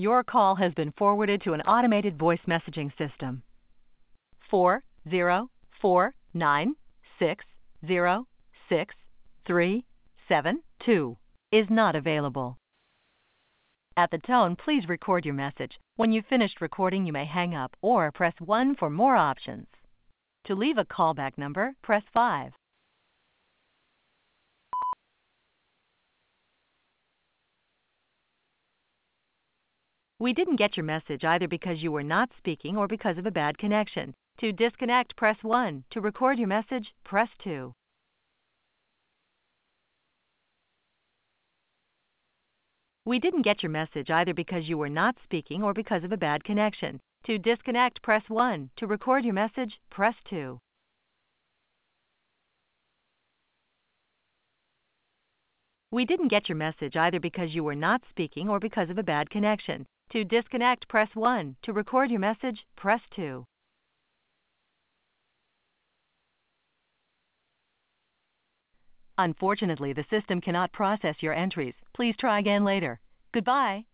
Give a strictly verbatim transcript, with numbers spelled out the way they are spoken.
Your call has been forwarded to an automated voice messaging system. four zero four nine six zero six three seven two is not available. At the tone, please record your message. When you've finished recording, you may hang up or press one for more options. To leave a callback number, press five. We didn't get your message either because you were not speaking or because of a bad connection. To disconnect, press one. To record your message, press two. We didn't get your message either because you were not speaking or because of a bad connection. To disconnect, press one. To record your message, press two. We didn't get your message either because you were not speaking or because of a bad connection. To disconnect, press one. To record your message, press two. Unfortunately, the system cannot process your entries. Please try again later. Goodbye.